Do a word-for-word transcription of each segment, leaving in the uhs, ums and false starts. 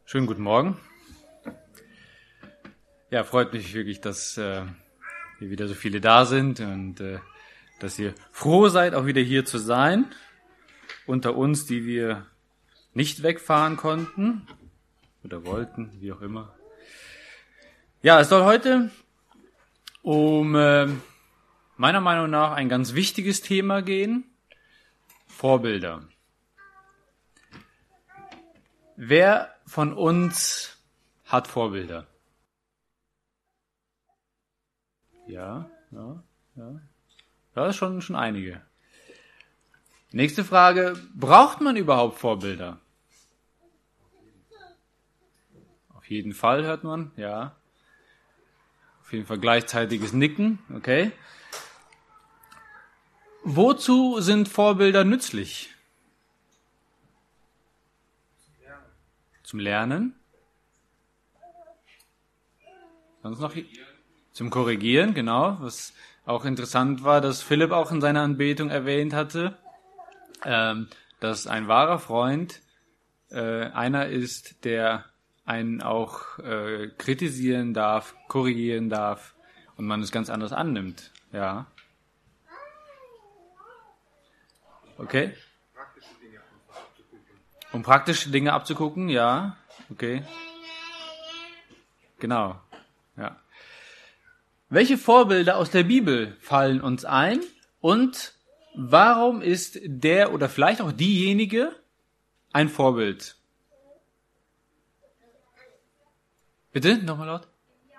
Schönen guten Morgen. Ja, freut mich wirklich, dass äh, hier wieder so viele da sind und äh, dass ihr froh seid, auch wieder hier zu sein. Unter uns, die wir nicht wegfahren konnten oder wollten, wie auch immer. Ja, es soll heute um äh, meiner Meinung nach ein ganz wichtiges Thema gehen: Vorbilder. Wer von uns hat Vorbilder? Ja, ja, ja. Ja, schon, schon einige. Nächste Frage: Braucht man überhaupt Vorbilder? Auf jeden Fall, hört man, ja. Auf jeden Fall gleichzeitiges Nicken, okay. Wozu sind Vorbilder nützlich? Zum Lernen. Sonst noch zum Korrigieren, genau. Was auch interessant war, dass Philipp auch in seiner Anbetung erwähnt hatte, ähm, dass ein wahrer Freund äh, einer ist, der einen auch äh, kritisieren darf, korrigieren darf und man es ganz anders annimmt. Ja. Okay. Um praktische Dinge abzugucken, ja, okay. Genau, ja. Welche Vorbilder aus der Bibel fallen uns ein und warum ist der oder vielleicht auch diejenige ein Vorbild? Bitte, nochmal laut.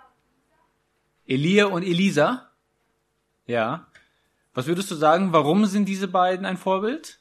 Elia und Elisa? Ja. Was würdest du sagen, warum sind diese beiden ein Vorbild?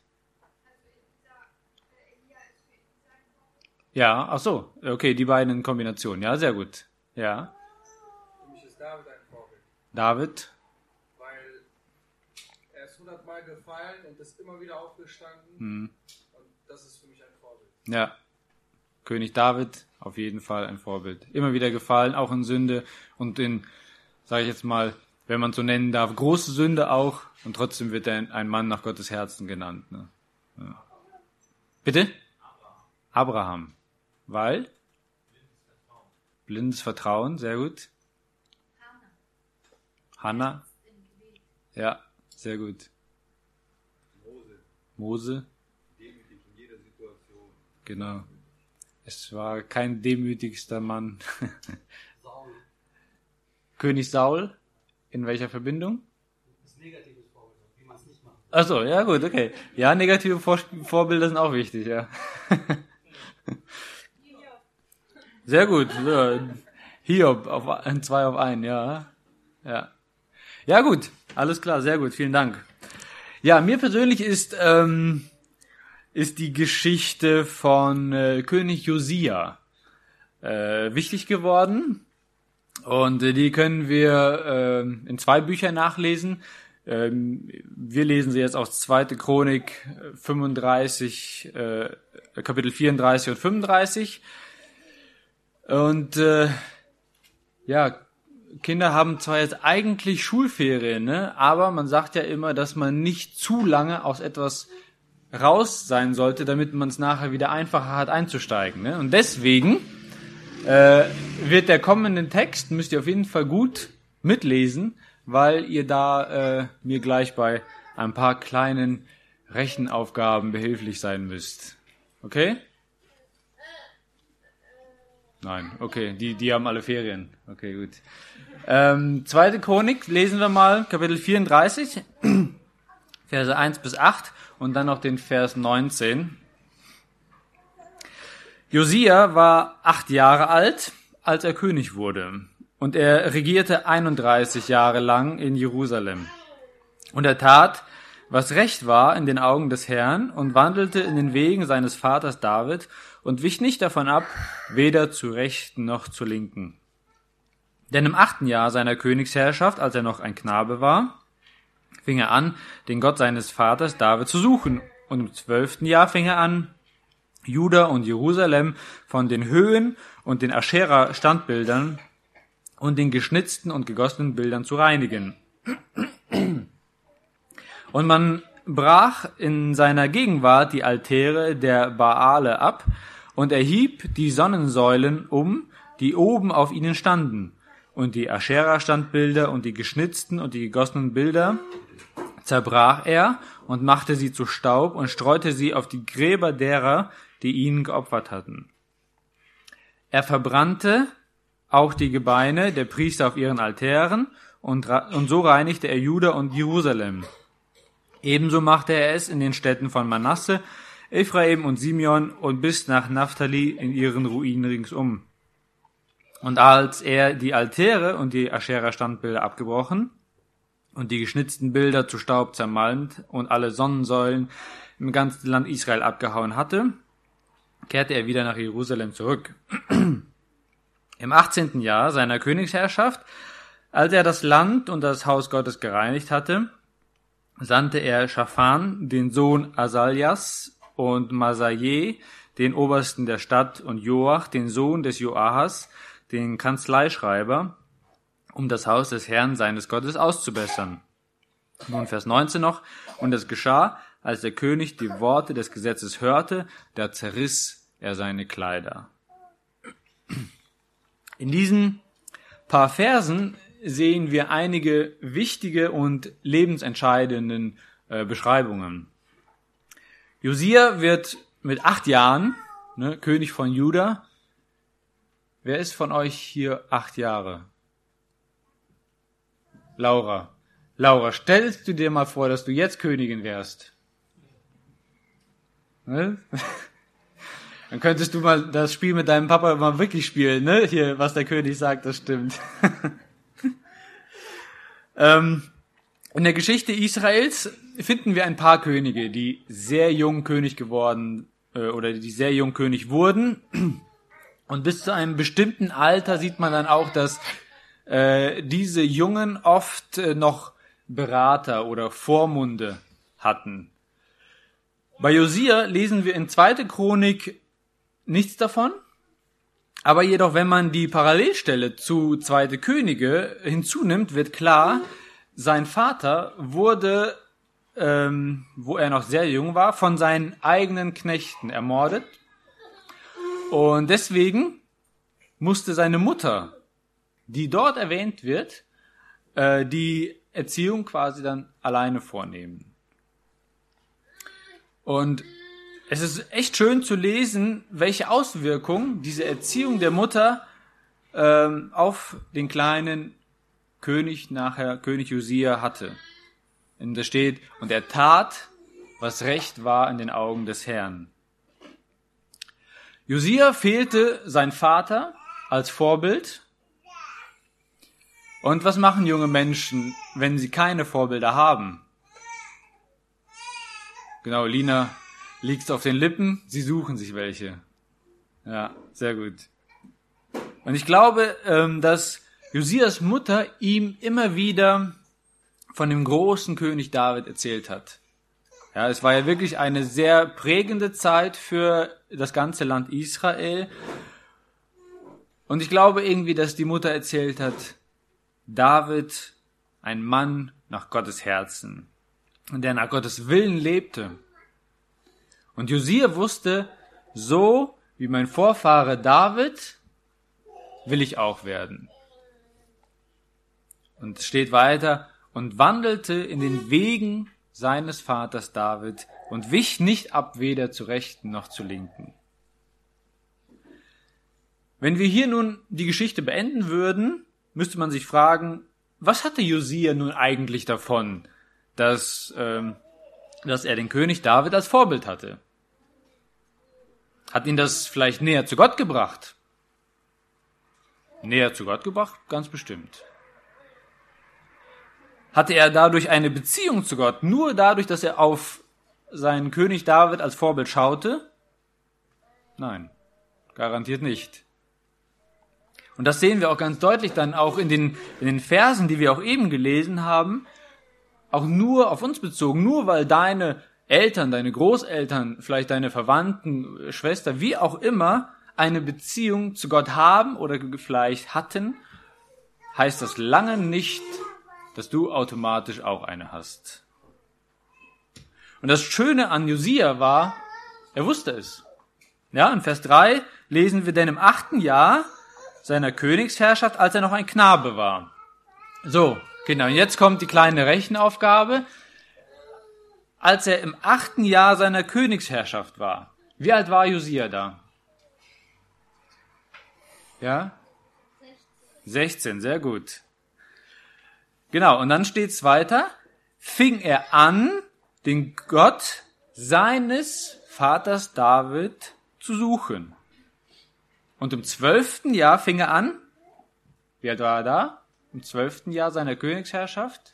Ja, ach so, okay, die beiden in Kombination. Ja, sehr gut. Ja. Für mich ist David ein Vorbild. David? Weil er ist hundertmal gefallen und ist immer wieder aufgestanden. Hm. Und das ist für mich ein Vorbild. Ja. König David, auf jeden Fall ein Vorbild. Immer wieder gefallen, auch in Sünde und in, sage ich jetzt mal, wenn man so nennen darf, große Sünde auch. Und trotzdem wird er ein Mann nach Gottes Herzen genannt. Ne? Ja. Bitte? Abraham. Weil? Blindes Vertrauen, sehr gut. Hannah. Ja, sehr gut. Mose. Mose. Demütig in jeder Situation. Genau. Es war kein demütigster Mann. Saul. König Saul. In welcher Verbindung? Das negatives Vorbild, wie man es nicht macht. Ach so, ja gut, okay. Ja, negative Vor- Vorbilder sind auch wichtig, ja. Sehr gut. So. Hiob, auf ein, zwei auf einen, ja. Ja. Ja gut, alles klar, sehr gut, vielen Dank. Ja, mir persönlich ist ähm, ist die Geschichte von äh, König Josia äh, wichtig geworden. Und äh, die können wir äh, in zwei Büchern nachlesen. Ähm, wir lesen sie jetzt aus zweite Chronik fünfunddreißig, äh, Kapitel vierunddreißig und fünfunddreißig. Und äh, ja, Kinder haben zwar jetzt eigentlich Schulferien, ne, aber man sagt ja immer, dass man nicht zu lange aus etwas raus sein sollte, damit man es nachher wieder einfacher hat einzusteigen. Ne? Und deswegen äh, wird der kommende Text, müsst ihr auf jeden Fall gut mitlesen, weil ihr da äh, mir gleich bei ein paar kleinen Rechenaufgaben behilflich sein müsst. Okay? Nein, okay, die, die haben alle Ferien. Okay, gut. Ähm, zweite Chronik, lesen wir mal, Kapitel vierunddreißig, Verse eins bis acht und dann noch den Vers neunzehn. Josia war acht Jahre alt, als er König wurde, und er regierte einunddreißig Jahre lang in Jerusalem. Und er tat, was recht war in den Augen des Herrn, und wandelte in den Wegen seines Vaters David und wich nicht davon ab, weder zu Rechten noch zu Linken. Denn im achten Jahr seiner Königsherrschaft, als er noch ein Knabe war, fing er an, den Gott seines Vaters David zu suchen. Und im zwölften Jahr fing er an, Juda und Jerusalem von den Höhen und den Aschera-Standbildern und den geschnitzten und gegossenen Bildern zu reinigen. Und man brach in seiner Gegenwart die Altäre der Baale ab und er hieb die Sonnensäulen um, die oben auf ihnen standen, und die Aschera-Standbilder und die geschnitzten und die gegossenen Bilder zerbrach er und machte sie zu Staub und streute sie auf die Gräber derer, die ihn geopfert hatten. Er verbrannte auch die Gebeine der Priester auf ihren Altären, und, und so reinigte er Juda und Jerusalem. Ebenso machte er es in den Städten von Manasse, Ephraim und Simeon und bis nach Naphtali in ihren Ruinen ringsum. Und als er die Altäre und die Aschera-Standbilder abgebrochen und die geschnitzten Bilder zu Staub zermalmt und alle Sonnensäulen im ganzen Land Israel abgehauen hatte, kehrte er wieder nach Jerusalem zurück. Im achtzehnten Jahr seiner Königsherrschaft, als er das Land und das Haus Gottes gereinigt hatte, sandte er Schaphan, den Sohn Asaljas, und Masaje, den Obersten der Stadt, und Joach, den Sohn des Joahas, den Kanzleischreiber, um das Haus des Herrn seines Gottes auszubessern. Nun Vers neunzehn noch. Und es geschah, als der König die Worte des Gesetzes hörte, da zerriss er seine Kleider. In diesen paar Versen sehen wir einige wichtige und lebensentscheidenden äh, Beschreibungen. Josia wird mit acht Jahren, ne, König von Juda. Wer ist von euch hier acht Jahre? Laura. Laura, stellst du dir mal vor, dass du jetzt Königin wärst? Ne? Dann könntest du mal das Spiel mit deinem Papa mal wirklich spielen, ne? Hier, was der König sagt, das stimmt. ähm, in der Geschichte Israels finden wir ein paar Könige, die sehr jung König geworden äh, oder die sehr jung König wurden. Und bis zu einem bestimmten Alter sieht man dann auch, dass äh, diese Jungen oft äh, noch Berater oder Vormunde hatten. Bei Josia lesen wir in zweite Chronik nichts davon, aber jedoch, wenn man die Parallelstelle zu zweite Könige hinzunimmt, wird klar, sein Vater wurde, ähm, wo er noch sehr jung war, von seinen eigenen Knechten ermordet. Und deswegen musste seine Mutter, die dort erwähnt wird, äh, die Erziehung quasi dann alleine vornehmen. Und es ist echt schön zu lesen, welche Auswirkungen diese Erziehung der Mutter ähm, auf den kleinen König, nachher König Josia, hatte. Und da steht, und er tat, was recht war in den Augen des Herrn. Josia fehlte sein Vater als Vorbild. Und was machen junge Menschen, wenn sie keine Vorbilder haben? Genau, Lina liegt's auf den Lippen, sie suchen sich welche. Ja, sehr gut. Und ich glaube, dass Josias Mutter ihm immer wieder von dem großen König David erzählt hat. Ja, es war ja wirklich eine sehr prägende Zeit für das ganze Land Israel. Und ich glaube irgendwie, dass die Mutter erzählt hat, David, ein Mann nach Gottes Herzen, der nach Gottes Willen lebte. Und Josia wusste, so wie mein Vorfahre David, will ich auch werden. Und es steht weiter, und wandelte in den Wegen seines Vaters David und wich nicht ab, weder zu Rechten noch zu Linken. Wenn wir hier nun die Geschichte beenden würden, müsste man sich fragen, was hatte Josia nun eigentlich davon, dass, ähm, dass er den König David als Vorbild hatte? Hat ihn das vielleicht näher zu Gott gebracht? Näher zu Gott gebracht? Ganz bestimmt. Hatte er dadurch eine Beziehung zu Gott, nur dadurch, dass er auf seinen König David als Vorbild schaute? Nein, garantiert nicht. Und das sehen wir auch ganz deutlich dann auch in den, in den Versen, die wir auch eben gelesen haben, auch nur auf uns bezogen, nur weil deine Eltern, deine Großeltern, vielleicht deine Verwandten, Schwester, wie auch immer, eine Beziehung zu Gott haben oder vielleicht hatten, heißt das lange nicht, dass du automatisch auch eine hast. Und das Schöne an Josia war, er wusste es. Ja, in Vers drei lesen wir, denn im achten Jahr seiner Königsherrschaft, als er noch ein Knabe war. So, genau, und jetzt kommt die kleine Rechenaufgabe. Als er im achten Jahr seiner Königsherrschaft war. Wie alt war Josia da? Ja? sechzehn, sehr gut. Genau, und dann steht's weiter. Fing er an, den Gott seines Vaters David zu suchen. Und im zwölften Jahr fing er an. Wie alt war er da? Im zwölften Jahr seiner Königsherrschaft?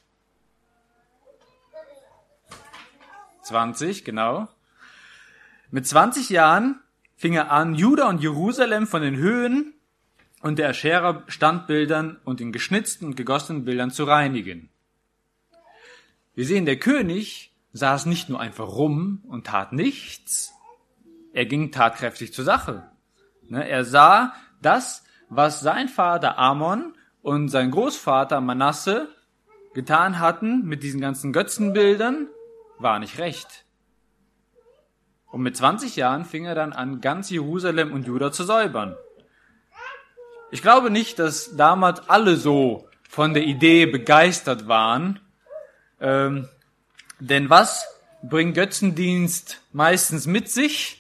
zwanzig, genau. Mit zwanzig Jahren fing er an, Juda und Jerusalem von den Höhen und der Aschera-Standbildern und den geschnitzten und gegossenen Bildern zu reinigen. Wir sehen, der König saß nicht nur einfach rum und tat nichts, er ging tatkräftig zur Sache. Er sah, das, was sein Vater Amon und sein Großvater Manasse getan hatten mit diesen ganzen Götzenbildern, war nicht recht. Und mit zwanzig Jahren fing er dann an, ganz Jerusalem und Juda zu säubern. Ich glaube nicht, dass damals alle so von der Idee begeistert waren, ähm, denn was bringt Götzendienst meistens mit sich?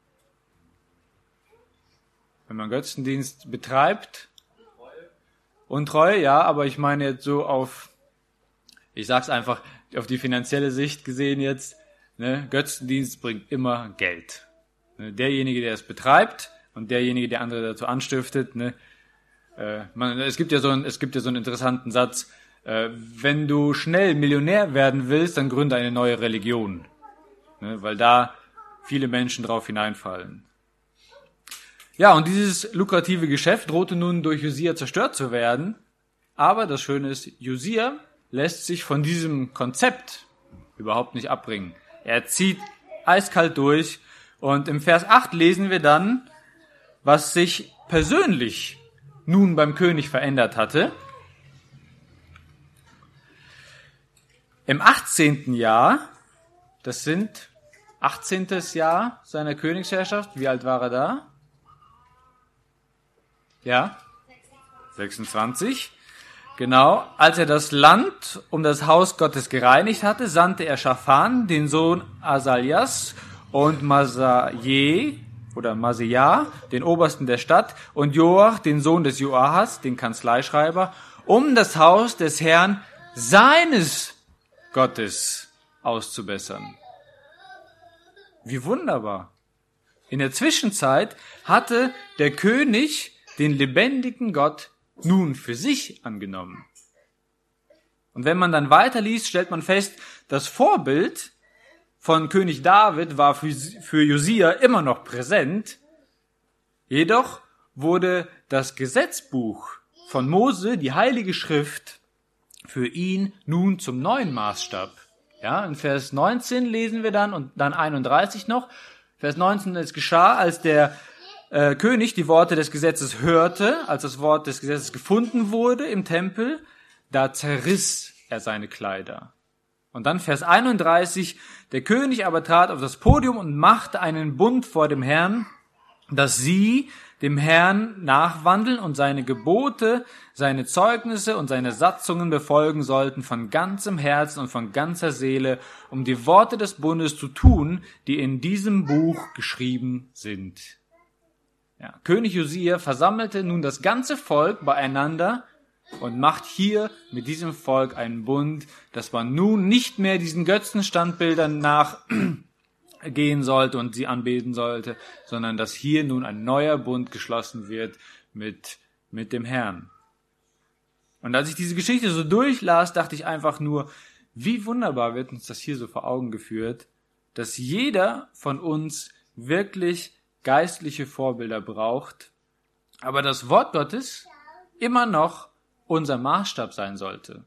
Wenn man Götzendienst betreibt? Untreue, ja, aber ich meine jetzt so auf, ich sag's einfach, auf die finanzielle Sicht gesehen jetzt, ne, Götzendienst bringt immer Geld. Ne, derjenige, der es betreibt und derjenige, der andere dazu anstiftet, ne, äh, man, es gibt ja so einen, es gibt ja so einen interessanten Satz, äh, wenn du schnell Millionär werden willst, dann gründe eine neue Religion, ne, weil da viele Menschen drauf hineinfallen. Ja, und dieses lukrative Geschäft drohte nun durch Josia zerstört zu werden, aber das Schöne ist, Josia lässt sich von diesem Konzept überhaupt nicht abbringen. Er zieht eiskalt durch und im Vers acht lesen wir dann, was sich persönlich nun beim König verändert hatte. Im achtzehnten Jahr, das sind achtzehntes Jahr seiner Königsherrschaft, wie alt war er da? Ja? sechsundzwanzig. Genau, als er das Land um das Haus Gottes gereinigt hatte, sandte er Schaphan, den Sohn Asalias, und Masaje oder Maseja, den Obersten der Stadt, und Joach, den Sohn des Joahas, den Kanzleischreiber, um das Haus des Herrn seines Gottes auszubessern. Wie wunderbar! In der Zwischenzeit hatte der König den lebendigen Gott nun für sich angenommen. Und wenn man dann weiterliest, stellt man fest, das Vorbild von König David war für, für Josia immer noch präsent. Jedoch wurde das Gesetzbuch von Mose, die Heilige Schrift, für ihn nun zum neuen Maßstab. Ja, in Vers neunzehn lesen wir dann und dann einunddreißig noch. Vers neunzehn, es geschah, als der äh, König die Worte des Gesetzes hörte, als das Wort des Gesetzes gefunden wurde im Tempel, da zerriss er seine Kleider. Und dann Vers einunddreißig, der König aber trat auf das Podium und machte einen Bund vor dem Herrn, dass sie dem Herrn nachwandeln und seine Gebote, seine Zeugnisse und seine Satzungen befolgen sollten von ganzem Herzen und von ganzer Seele, um die Worte des Bundes zu tun, die in diesem Buch geschrieben sind. Ja, König Josia versammelte nun das ganze Volk beieinander und macht hier mit diesem Volk einen Bund, dass man nun nicht mehr diesen Götzenstandbildern nachgehen sollte und sie anbeten sollte, sondern dass hier nun ein neuer Bund geschlossen wird mit, mit dem Herrn. Und als ich diese Geschichte so durchlas, dachte ich einfach nur, wie wunderbar wird uns das hier so vor Augen geführt, dass jeder von uns wirklich geistliche Vorbilder braucht, aber das Wort Gottes immer noch unser Maßstab sein sollte.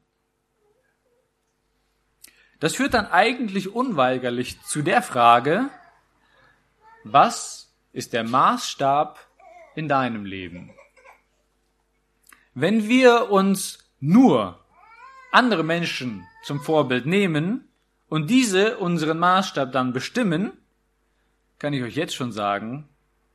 Das führt dann eigentlich unweigerlich zu der Frage, was ist der Maßstab in deinem Leben? Wenn wir uns nur andere Menschen zum Vorbild nehmen und diese unseren Maßstab dann bestimmen, kann ich euch jetzt schon sagen,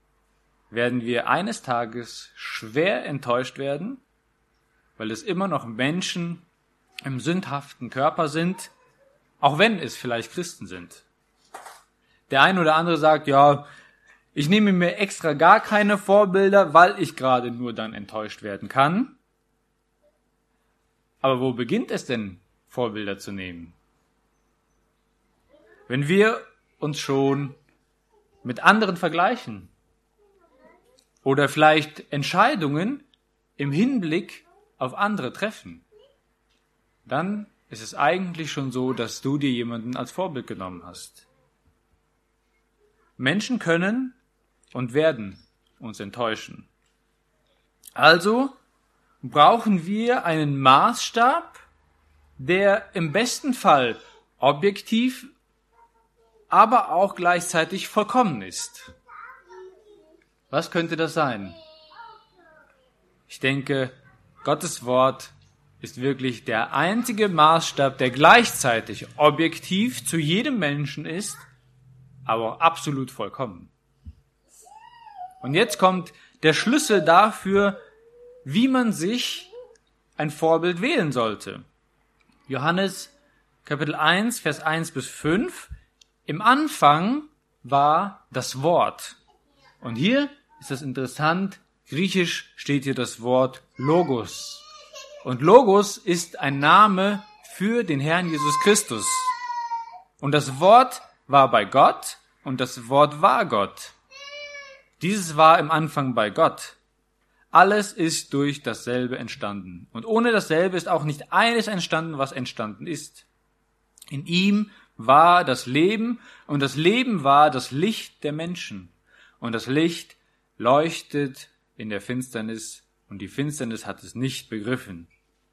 werden wir eines Tages schwer enttäuscht werden, weil es immer noch Menschen im sündhaften Körper sind, auch wenn es vielleicht Christen sind. Der ein oder andere sagt, ja, ich nehme mir extra gar keine Vorbilder, weil ich gerade nur dann enttäuscht werden kann. Aber wo beginnt es denn, Vorbilder zu nehmen? Wenn wir uns schon mit anderen vergleichen oder vielleicht Entscheidungen im Hinblick auf andere treffen, dann ist es eigentlich schon so, dass du dir jemanden als Vorbild genommen hast. Menschen können und werden uns enttäuschen. Also brauchen wir einen Maßstab, der im besten Fall objektiv, aber auch gleichzeitig vollkommen ist. Was könnte das sein? Ich denke, Gottes Wort ist wirklich der einzige Maßstab, der gleichzeitig objektiv zu jedem Menschen ist, aber auch absolut vollkommen. Und jetzt kommt der Schlüssel dafür, wie man sich ein Vorbild wählen sollte. Johannes Kapitel eins, Vers eins bis fünf. Im Anfang war das Wort. Und hier ist das interessant, griechisch steht hier das Wort Logos. Und Logos ist ein Name für den Herrn Jesus Christus. Und das Wort war bei Gott und das Wort war Gott. Dieses war im Anfang bei Gott. Alles ist durch dasselbe entstanden. Und ohne dasselbe ist auch nicht eines entstanden, was entstanden ist. In ihm war das Leben und das Leben war das Licht der Menschen. Und das Licht leuchtet in der Finsternis und die Finsternis hat es nicht begriffen.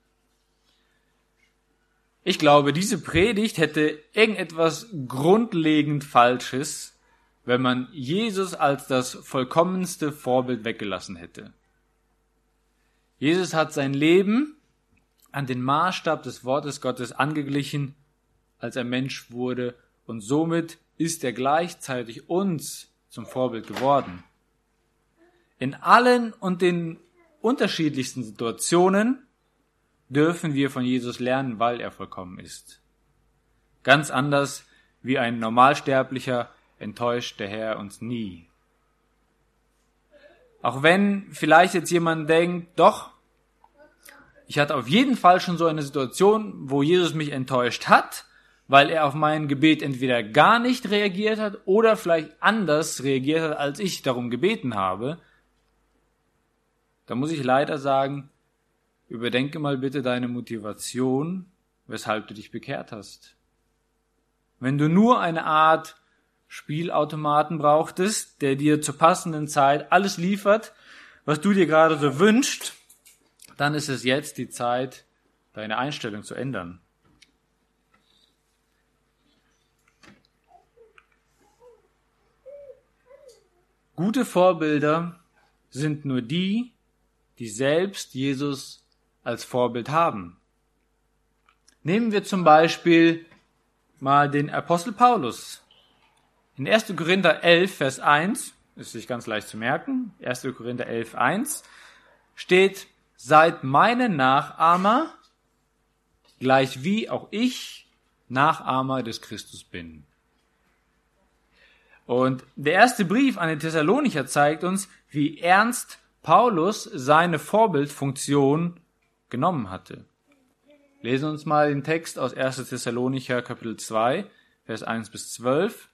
Ich glaube, diese Predigt hätte irgendetwas grundlegend Falsches, wenn man Jesus als das vollkommenste Vorbild weggelassen hätte. Jesus hat sein Leben an den Maßstab des Wortes Gottes angeglichen, als er Mensch wurde, und somit ist er gleichzeitig uns zum Vorbild geworden. In allen und den unterschiedlichsten Situationen dürfen wir von Jesus lernen, weil er vollkommen ist. Ganz anders wie ein Normalsterblicher enttäuscht der Herr uns nie. Auch wenn vielleicht jetzt jemand denkt, doch, ich hatte auf jeden Fall schon so eine Situation, wo Jesus mich enttäuscht hat, weil er auf mein Gebet entweder gar nicht reagiert hat oder vielleicht anders reagiert hat, als ich darum gebeten habe, da muss ich leider sagen, überdenke mal bitte deine Motivation, weshalb du dich bekehrt hast. Wenn du nur eine Art Spielautomaten brauchtest, der dir zur passenden Zeit alles liefert, was du dir gerade so wünschst, dann ist es jetzt die Zeit, deine Einstellung zu ändern. Gute Vorbilder sind nur die, die selbst Jesus als Vorbild haben. Nehmen wir zum Beispiel mal den Apostel Paulus. In erster Korinther elf, Vers eins, ist sich ganz leicht zu merken, erster Korinther elf, eins, steht, seid meine Nachahmer, gleich wie auch ich Nachahmer des Christus bin. Und der erste Brief an die Thessalonicher zeigt uns, wie ernst Paulus seine Vorbildfunktion genommen hatte. Lesen wir uns mal den Text aus erster Thessalonicher Kapitel zwei, Vers eins bis zwölf.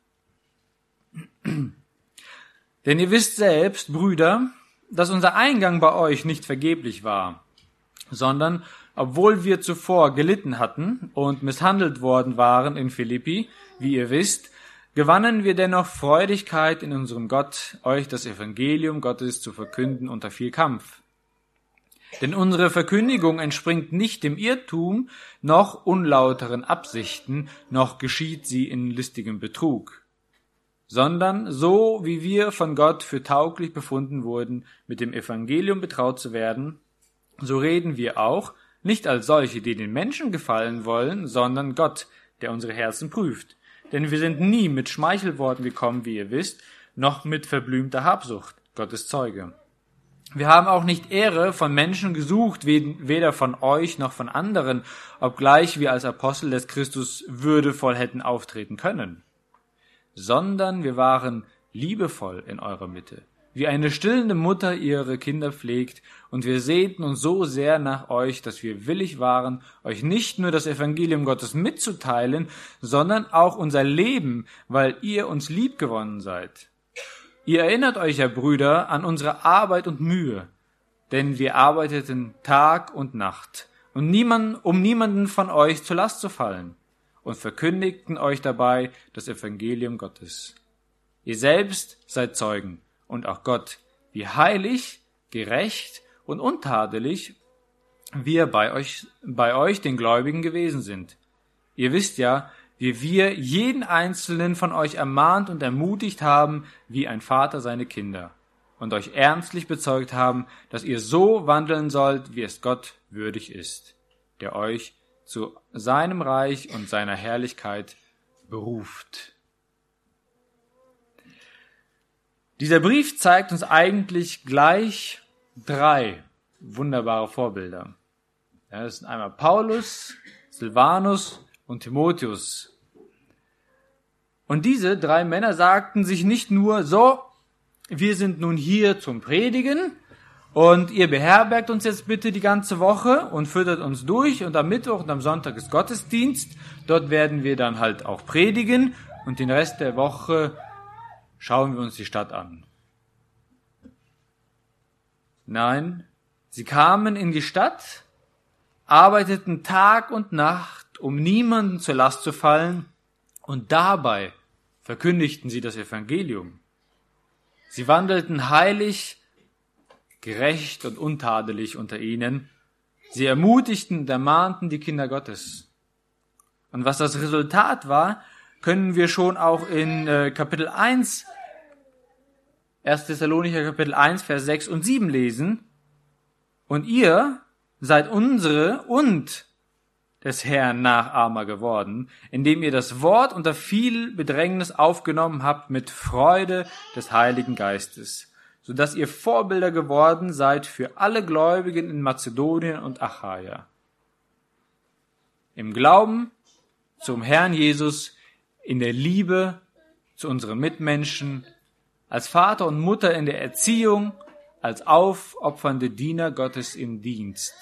Denn ihr wisst selbst, Brüder, dass unser Eingang bei euch nicht vergeblich war, sondern obwohl wir zuvor gelitten hatten und misshandelt worden waren in Philippi, wie ihr wisst, gewannen wir dennoch Freudigkeit in unserem Gott, euch das Evangelium Gottes zu verkünden unter viel Kampf. Denn unsere Verkündigung entspringt nicht dem Irrtum, noch unlauteren Absichten, noch geschieht sie in listigem Betrug, sondern so, wie wir von Gott für tauglich befunden wurden, mit dem Evangelium betraut zu werden, so reden wir auch, nicht als solche, die den Menschen gefallen wollen, sondern Gott, der unsere Herzen prüft. Denn wir sind nie mit Schmeichelworten gekommen, wie ihr wisst, noch mit verblümter Habsucht, Gott ist Zeuge. Wir haben auch nicht Ehre von Menschen gesucht, weder von euch noch von anderen, obgleich wir als Apostel des Christus würdevoll hätten auftreten können, sondern wir waren liebevoll in eurer Mitte, wie eine stillende Mutter ihre Kinder pflegt, und wir sehnten uns so sehr nach euch, dass wir willig waren, euch nicht nur das Evangelium Gottes mitzuteilen, sondern auch unser Leben, weil ihr uns liebgewonnen seid. Ihr erinnert euch, ja Brüder, an unsere Arbeit und Mühe, denn wir arbeiteten Tag und Nacht, und niemand, um niemanden von euch zur Last zu fallen, und verkündigten euch dabei das Evangelium Gottes. Ihr selbst seid Zeugen, und auch Gott, wie heilig, gerecht und untadelig wir bei euch, bei euch den Gläubigen gewesen sind. Ihr wisst ja, wie wir jeden einzelnen von euch ermahnt und ermutigt haben, wie ein Vater seine Kinder, und euch ernstlich bezeugt haben, dass ihr so wandeln sollt, wie es Gott würdig ist, der euch zu seinem Reich und seiner Herrlichkeit beruft. Dieser Brief zeigt uns eigentlich gleich drei wunderbare Vorbilder. Ja, das sind einmal Paulus, Silvanus und Timotheus. Und diese drei Männer sagten sich nicht nur, so, wir sind nun hier zum Predigen und ihr beherbergt uns jetzt bitte die ganze Woche und füttert uns durch, und am Mittwoch und am Sonntag ist Gottesdienst. Dort werden wir dann halt auch predigen und den Rest der Woche schauen wir uns die Stadt an. Nein, sie kamen in die Stadt, arbeiteten Tag und Nacht, um niemanden zur Last zu fallen, und dabei verkündigten sie das Evangelium. Sie wandelten heilig, gerecht und untadelig unter ihnen. Sie ermutigten und ermahnten die Kinder Gottes. Und was das Resultat war, können wir schon auch in äh, Kapitel eins, erster Thessalonicher Kapitel eins, Vers sechs und sieben lesen. Und ihr seid unsere und des Herrn Nachahmer geworden, indem ihr das Wort unter viel Bedrängnis aufgenommen habt mit Freude des Heiligen Geistes, so dass ihr Vorbilder geworden seid für alle Gläubigen in Mazedonien und Achaia. Im Glauben zum Herrn Jesus, in der Liebe zu unseren Mitmenschen, als Vater und Mutter in der Erziehung, als aufopfernde Diener Gottes im Dienst.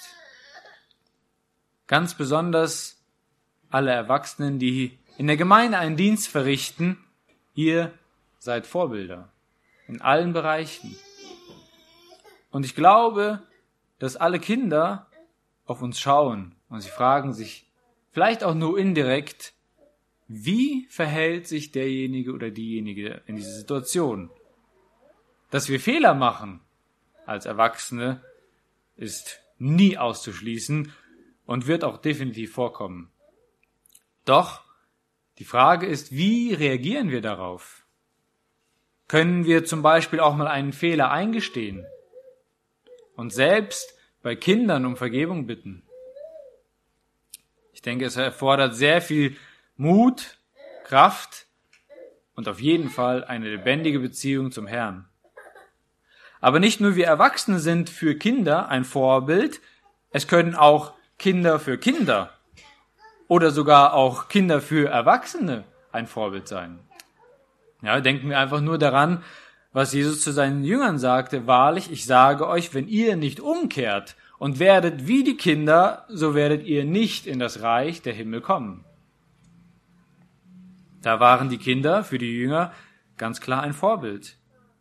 Ganz besonders alle Erwachsenen, die in der Gemeinde einen Dienst verrichten, ihr seid Vorbilder in allen Bereichen. Und ich glaube, dass alle Kinder auf uns schauen und sie fragen sich, vielleicht auch nur indirekt, wie verhält sich derjenige oder diejenige in dieser Situation? Dass wir Fehler machen als Erwachsene ist nie auszuschließen und wird auch definitiv vorkommen. Doch die Frage ist, wie reagieren wir darauf? Können wir zum Beispiel auch mal einen Fehler eingestehen und selbst bei Kindern um Vergebung bitten? Ich denke, es erfordert sehr viel Mut, Kraft und auf jeden Fall eine lebendige Beziehung zum Herrn. Aber nicht nur wir Erwachsene sind für Kinder ein Vorbild, es können auch Kinder für Kinder oder sogar auch Kinder für Erwachsene ein Vorbild sein. Ja, denken wir einfach nur daran, was Jesus zu seinen Jüngern sagte: Wahrlich, ich sage euch, wenn ihr nicht umkehrt und werdet wie die Kinder, so werdet ihr nicht in das Reich der Himmel kommen. Da waren die Kinder für die Jünger ganz klar ein Vorbild.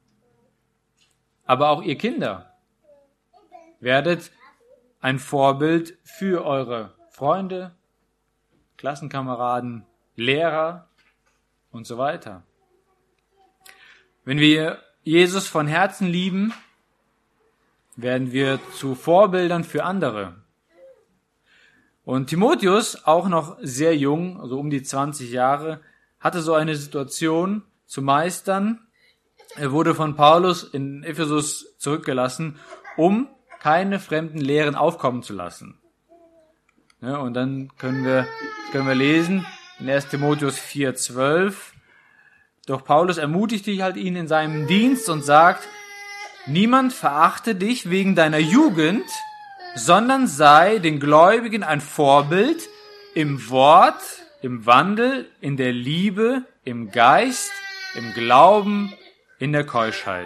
Aber auch ihr Kinder werdet ein Vorbild für eure Freunde, Klassenkameraden, Lehrer und so weiter. Wenn wir Jesus von Herzen lieben, werden wir zu Vorbildern für andere. Und Timotheus, auch noch sehr jung, also um die zwanzig Jahre, hatte so eine Situation zu meistern. Er wurde von Paulus in Ephesus zurückgelassen, um keine fremden Lehren aufkommen zu lassen. Ja, und dann können wir, können wir lesen in erster Timotheus vier, zwölf. Doch Paulus ermutigte halt ihn in seinem Dienst und sagt, Niemand verachte dich wegen deiner Jugend, sondern sei den Gläubigen ein Vorbild im Wort, im Wandel, in der Liebe, im Geist, im Glauben, in der Keuschheit.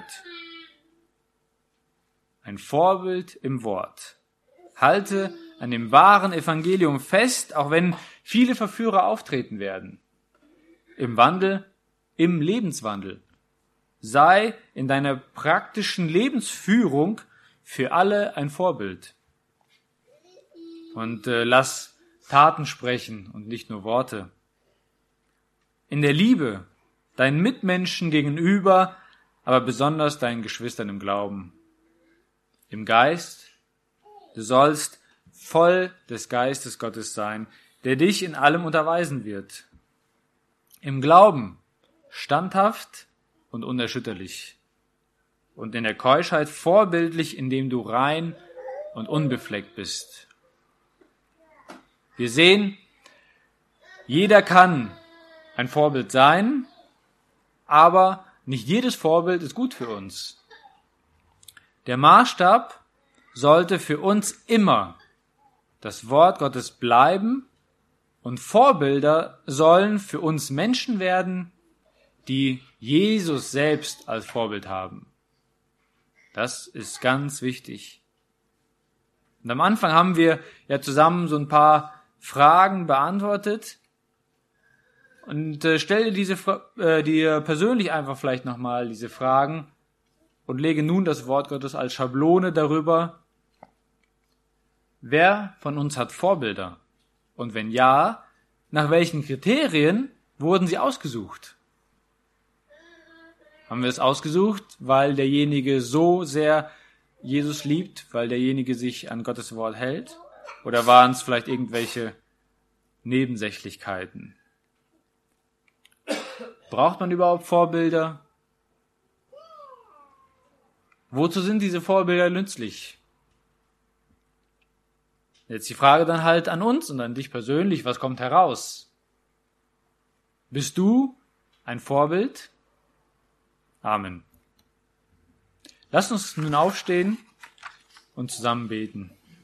Ein Vorbild im Wort. Halte an dem wahren Evangelium fest, auch wenn viele Verführer auftreten werden. Im Wandel, im Lebenswandel. Sei in deiner praktischen Lebensführung für alle ein Vorbild. Und äh, lass Taten sprechen und nicht nur Worte. In der Liebe, deinen Mitmenschen gegenüber, aber besonders deinen Geschwistern im Glauben. Im Geist, du sollst voll des Geistes Gottes sein, der dich in allem unterweisen wird. Im Glauben, standhaft und unerschütterlich. Und in der Keuschheit vorbildlich, indem du rein und unbefleckt bist. Wir sehen, jeder kann ein Vorbild sein, aber nicht jedes Vorbild ist gut für uns. Der Maßstab sollte für uns immer das Wort Gottes bleiben und Vorbilder sollen für uns Menschen werden, die Jesus selbst als Vorbild haben. Das ist ganz wichtig. Und am Anfang haben wir ja zusammen so ein paar Fragen beantwortet. Und äh, stell dir diese äh, dir persönlich einfach vielleicht nochmal diese Fragen und lege nun das Wort Gottes als Schablone darüber. Wer von uns hat Vorbilder? Und wenn ja, nach welchen Kriterien wurden sie ausgesucht? Haben wir es ausgesucht, weil derjenige so sehr Jesus liebt, weil derjenige sich an Gottes Wort hält? Oder waren es vielleicht irgendwelche Nebensächlichkeiten? Braucht man überhaupt Vorbilder? Wozu sind diese Vorbilder nützlich? Jetzt die Frage dann halt an uns und an dich persönlich, was kommt heraus? Bist du ein Vorbild? Amen. Lass uns nun aufstehen und zusammen beten.